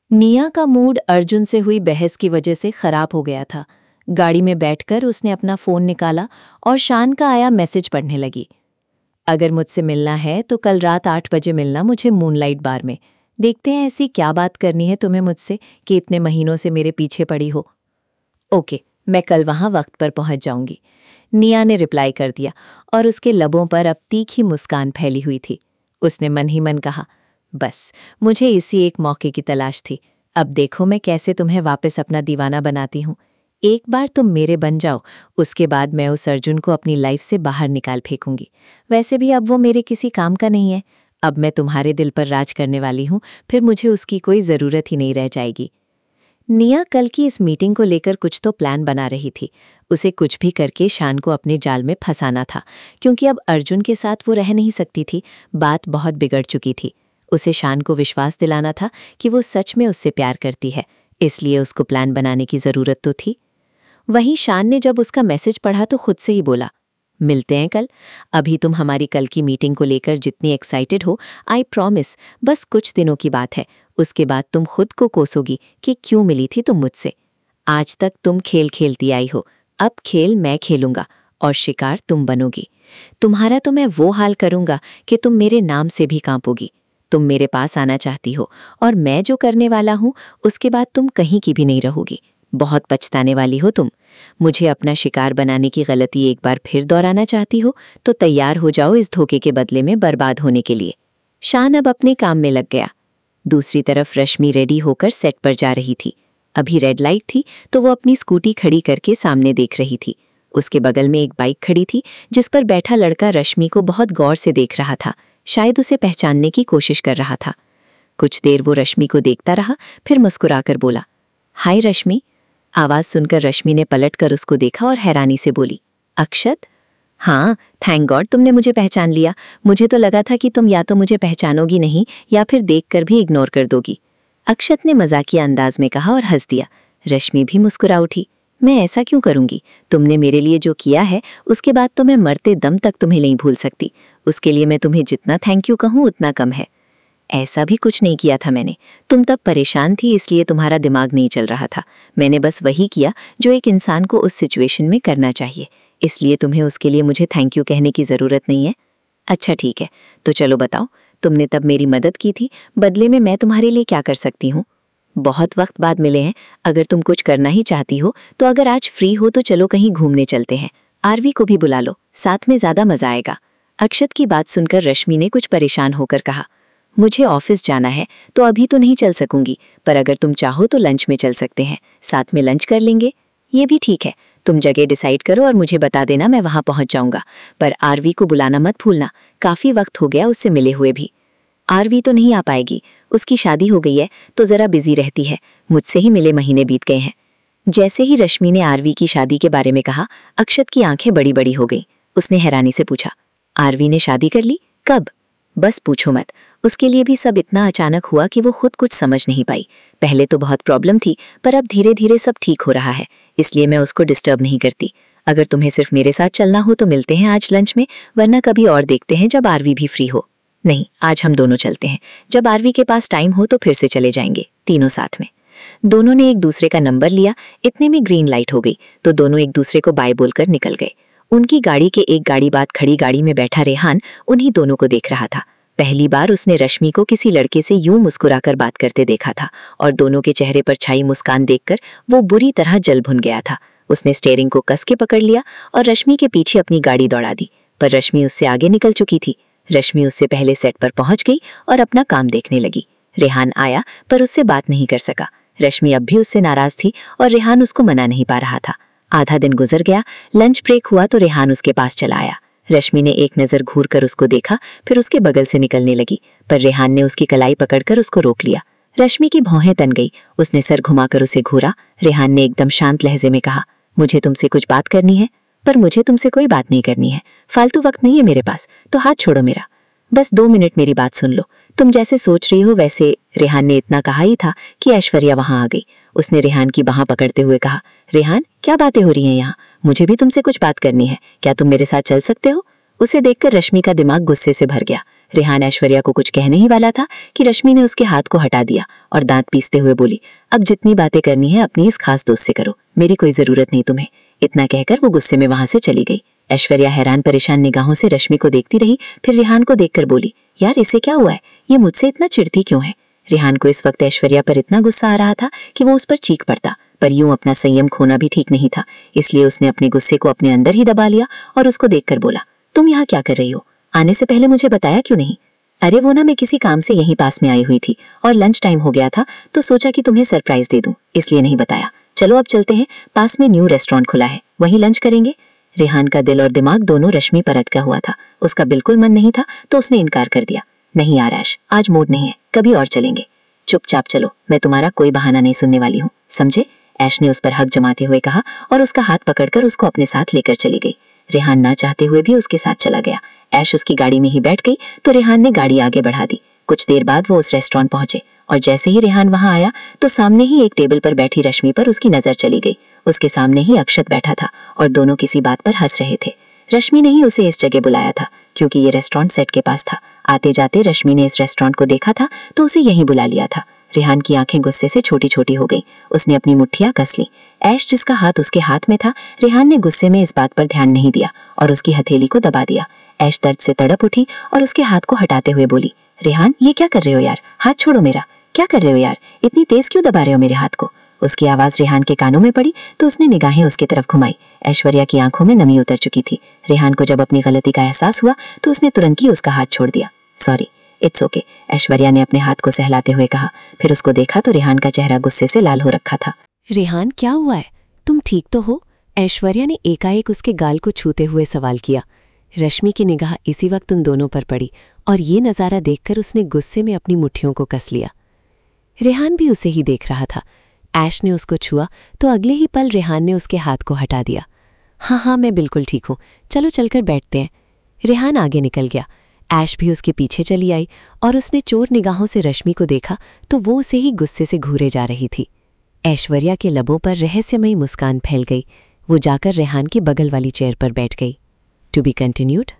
निया का मूड अर्जुन से हुई बहस की वजह से खराब हो गया था। गाड़ी में बैठकर उसने अपना फोन निकाला और शान का आया मैसेज पढ़ने लगी। अगर मुझसे मिलना है तो कल रात 8 बजे मिलना मुझे मूनलाइट बार में। देखते हैं ऐसी क्या बात करनी है तुम्हें मुझसे कि इतने महीनों से मेरे पीछे पड़ी हो। ओके, मैं कल वहां वक्त पर पहुंच जाऊंगी। निया ने रिप्लाई कर दिया और उसके लबों पर अब तीखी मुस्कान फैली हुई थी। उसने मन ही मन कहा, बस मुझे इसी एक मौके की तलाश थी। अब देखो मैं कैसे तुम्हें वापस अपना दीवाना बनाती हूँ। एक बार तुम मेरे बन जाओ, उसके बाद मैं उस अर्जुन को अपनी लाइफ से बाहर निकाल फेंकूंगी। वैसे भी अब वो मेरे किसी काम का नहीं है। अब मैं तुम्हारे दिल पर राज करने वाली हूँ, फिर मुझे उसकी कोई ज़रूरत ही नहीं रह जाएगी। निया कल की इस मीटिंग को लेकर कुछ तो प्लान बना रही थी। उसे कुछ भी करके शान को अपने जाल में फंसाना था, क्योंकि अब अर्जुन के साथ वो रह नहीं सकती थी। बात बहुत बिगड़ चुकी थी। उसे शान को विश्वास दिलाना था कि वो सच में उससे प्यार करती है, इसलिए उसको प्लान बनाने की ज़रूरत तो थी। वहीं शान ने जब उसका मैसेज पढ़ा तो खुद से ही बोला, मिलते हैं कल। अभी तुम हमारी कल की मीटिंग को लेकर जितनी एक्साइटेड हो, आई प्रॉमिस बस कुछ दिनों की बात है। उसके बाद तुम खुद को कोसोगी कि क्यों मिली थी तुम मुझसे। आज तक तुम खेल खेलती आई हो, अब खेल मैं खेलूंगा और शिकार तुम बनोगी। तुम्हारा तो मैं वो हाल करूंगा कि तुम मेरे नाम से भी कांपोगी। तुम मेरे पास आना चाहती हो और मैं जो करने वाला हूं उसके बाद तुम कहीं की भी नहीं रहोगी। बहुत पछताने वाली हो तुम। मुझे अपना शिकार बनाने की गलती एक बार फिर दोहराना चाहती हो तो तैयार हो जाओ इस धोखे के बदले में बर्बाद होने के लिए। शान अब अपने काम में लग गया। दूसरी तरफ रश्मि रेडी होकर सेट पर जा रही थी। अभी रेड लाइट थी तो वो अपनी स्कूटी खड़ी करके सामने देख रही थी। उसके बगल में एक बाइक खड़ी थी जिस पर बैठा लड़का रश्मि को बहुत गौर से देख रहा था, शायद उसे पहचानने की कोशिश कर रहा था। कुछ देर वो रश्मि को देखता रहा, फिर मुस्कुराकर बोला, हाय रश्मि। आवाज सुनकर रश्मि ने पलटकर उसको देखा और हैरानी से बोली, अक्षत? हाँ, थैंक गॉड तुमने मुझे पहचान लिया। मुझे तो लगा था कि तुम या तो मुझे पहचानोगी नहीं या फिर देखकर भी इग्नोर कर दोगी। अक्षत ने मजाकिया अंदाज में कहा और हंस दिया। रश्मि भी मुस्कुरा उठी। मैं ऐसा क्यों करूंगी? तुमने मेरे लिए जो किया है उसके बाद तो मैं मरते दम तक तुम्हें नहीं भूल सकती। उसके लिए मैं तुम्हें जितना थैंक यू कहूँ उतना कम है। ऐसा भी कुछ नहीं किया था मैंने। तुम तब परेशान थी इसलिए तुम्हारा दिमाग नहीं चल रहा था। मैंने बस वही किया जो एक इंसान को उस सिचुएशन में करना चाहिए, इसलिए तुम्हें उसके लिए मुझे थैंक यू कहने की ज़रूरत नहीं है। अच्छा ठीक है, तो चलो बताओ, तुमने तब मेरी मदद की थी, बदले में मैं तुम्हारे लिए क्या कर सकती हूँ? बहुत वक्त बाद मिले हैं, अगर तुम कुछ करना ही चाहती हो तो अगर आज फ्री हो तो चलो कहीं घूमने चलते हैं। आरवी को भी बुला लो, साथ में ज़्यादा मज़ा आएगा। अक्षत की बात सुनकर रश्मि ने कुछ परेशान होकर कहा, मुझे ऑफिस जाना है तो अभी तो नहीं चल सकूंगी, पर अगर तुम चाहो तो लंच में चल सकते हैं, साथ में लंच कर लेंगे। ये भी ठीक है, तुम जगह डिसाइड करो और मुझे बता देना, मैं वहां पहुंच जाऊंगा। पर आरवी को बुलाना मत भूलना, काफी वक्त हो गया उससे मिले हुए भी। आरवी तो नहीं आ पाएगी, उसकी शादी हो गई है तो जरा बिजी रहती है। मुझसे ही मिले महीने बीत गए हैं। जैसे ही रश्मि ने आरवी की शादी के बारे में कहा, अक्षत की आंखें बड़ी बड़ी हो गईं। उसने हैरानी से पूछा, आरवी ने शादी कर ली? कब? बस पूछो मत, उसके लिए भी सब इतना अचानक हुआ कि वो खुद कुछ समझ नहीं पाई। पहले तो बहुत प्रॉब्लम थी, पर अब धीरे धीरे सब ठीक हो रहा है, इसलिए मैं उसको डिस्टर्ब नहीं करती। अगर तुम्हें सिर्फ मेरे साथ चलना हो तो मिलते हैं आज लंच में, वरना कभी और देखते हैं जब आरवी भी फ्री हो। नहीं, आज हम दोनों चलते हैं। जब आरवी के पास टाइम हो तो फिर से चले जाएंगे, तीनों साथ में। दोनों ने एक दूसरे का नंबर लिया। इतने में ग्रीन लाइट हो गई तो दोनों एक दूसरे को बाय बोलकर निकल गए। उनकी गाड़ी के एक गाड़ी बाद खड़ी गाड़ी में बैठा रेहान उन्हीं दोनों को देख रहा था। पहली बार उसने रश्मि को किसी लड़के से यूं मुस्कुराकर बात करते देखा था और दोनों के चेहरे पर छाई मुस्कान देखकर वो बुरी तरह जल भुन गया था। उसने स्टीयरिंग को कस के पकड़ लिया और रश्मि के पीछे अपनी गाड़ी दौड़ा दी, पर रश्मि उससे आगे निकल चुकी थी। रश्मि उससे पहले सेट पर पहुंच गई और अपना काम देखने लगी। रेहान आया पर उससे बात नहीं कर सका। रश्मि अब भी उससे नाराज थी और रेहान उसको मना नहीं पा रहा था। आधा दिन गुजर गया, लंच ब्रेक हुआ तो रेहान उसके पास चला आया। रश्मि ने एक नजर घूर कर उसको देखा, फिर उसके बगल से निकलने लगी, पर रेहान ने उसकी कलाई पकड़कर उसको रोक लिया। रश्मि की भौहें तन गई। उसने सर घुमाकर उसे घूरा। रेहान ने एकदम शांत लहजे में कहा, मुझे तुमसे कुछ बात करनी है। पर मुझे तुमसे कोई बात नहीं करनी है, फालतू वक्त नहीं है मेरे पास, तो हाथ छोड़ो मेरा। बस 2 मिनट मेरी बात सुन लो। तुम जैसे सोच रही हो वैसे। रेहान ने इतना कहा ही था कि ऐश्वर्या वहां आ गई। उसने रेहान की बाह पकड़ते हुए कहा, रेहान क्या बातें हो रही हैं यहाँ? मुझे भी तुमसे कुछ बात करनी है, क्या तुम मेरे साथ चल सकते हो? उसे देखकर रश्मि का दिमाग गुस्से से भर गया। रेहान ऐश्वर्या को कुछ कहने ही वाला था कि रश्मि ने उसके हाथ को हटा दिया और दांत पीसते हुए बोली, अब जितनी बातें करनी है अपनी इस खास दोस्त से करो, मेरी कोई जरूरत नहीं तुम्हें। इतना कहकर वो गुस्से में वहां से चली गई। ऐश्वर्या हैरान परेशान निगाहों से रश्मि को देखती रही, फिर रेहान को देखकर बोली, यार इसे क्या हुआ है, ये मुझसे इतना चिढ़ती क्यों है। रेहान को इस वक्त ऐश्वर्या पर इतना गुस्सा आ रहा था कि वो उस पर चीख पड़ता, पर यूं अपना संयम खोना भी ठीक नहीं था, इसलिए उसने अपने गुस्से को अपने अंदर ही दबा लिया और उसको देखकर बोला, तुम यहाँ क्या कर रही हो, आने से पहले मुझे बताया क्यों नहीं। अरे वो ना, मैं किसी काम से यहीं पास में आई हुई थी और लंच टाइम हो गया था तो सोचा कि तुम्हें सरप्राइज दे दूं, इसलिए नहीं बताया। चलो अब चलते हैं, पास में न्यू रेस्टोरेंट खुला है, वहीं लंच करेंगे। रेहान का दिल और दिमाग दोनों रश्मि पर अटका हुआ था। उसका बिल्कुल मन नहीं था तो उसने इनकार कर दिया, नहीं यार ऐश, आज मूड नहीं है, कभी और चलेंगे। चुपचाप चलो, मैं तुम्हारा कोई बहाना नहीं सुनने वाली हूँ, समझे। ऐश ने उस पर हक जमाते हुए कहा और उसका हाथ पकड़कर उसको अपने साथ लेकर चली गई। रेहान ना चाहते हुए भी उसके साथ चला गया। ऐश उसकी गाड़ी में ही बैठ गई तो रेहान ने गाड़ी आगे बढ़ा दी। कुछ देर बाद वो उस रेस्टोरेंट पहुंचे और जैसे ही रेहान वहां आया तो सामने ही एक टेबल पर बैठी रश्मि पर उसकी नजर चली गई। उसके सामने ही अक्षत बैठा था और दोनों किसी बात पर हंस रहे थे। रश्मि ने ही उसे इस जगह बुलाया था क्योंकि ये रेस्टोरेंट सेट के पास था। आते जाते रश्मि ने इस रेस्टोरेंट को देखा था तो उसे यहीं बुला लिया था। रेहान की आंखें गुस्से से छोटी छोटी हो गई। उसने अपनी मुट्ठियां कस ली। ऐश जिसका हाथ उसके हाथ में था, रेहान ने गुस्से में इस बात पर ध्यान नहीं दिया और उसकी हथेली को दबा दिया। ऐश दर्द से तड़प उठी और उसके हाथ को हटाते हुए बोली, रेहान ये क्या कर रहे हो यार, हाथ छोड़ो मेरा, क्या कर रहे हो यार, इतनी तेज क्यों दबा रहे हो मेरे हाथ को। उसकी आवाज रेहान के कानों में पड़ी तो उसने निगाहें उसकी तरफ घुमाई। ऐश्वर्या की आंखों में नमी उतर चुकी थी। रेहान को जब अपनी गलती का एहसास हुआ तो उसने तुरंत ही उसका हाथ छोड़ दिया। सॉरी, इट्स ओके, ऐश्वर्या ने अपने हाथ को सहलाते हुए कहा। फिर उसको देखा तो रेहान का चेहरा गुस्से से लाल हो रखा था। रेहान क्या हुआ है, तुम ठीक तो हो? ऐश्वर्या ने एकाएक उसके गाल को छूते हुए सवाल किया। रश्मि की निगाह इसी वक्त उन दोनों पर पड़ी और ये नज़ारा देखकर उसने गुस्से में अपनी मुट्ठियों को कस लिया। रेहान भी उसे ही देख रहा था। ऐश ने उसको छुआ तो अगले ही पल रेहान ने उसके हाथ को हटा दिया। हाँ, मैं बिल्कुल ठीक हूँ, चलो चलकर बैठते हैं। रेहान आगे निकल गया। ऐश भी उसके पीछे चली आई और उसने चोर निगाहों से रश्मि को देखा तो वो उसे ही गुस्से से घूरे जा रही थी। ऐश्वर्या के लबों पर रहस्यमयी मुस्कान फैल गई। वो जाकर रेहान की बगल वाली चेयर पर बैठ गई। To be continued.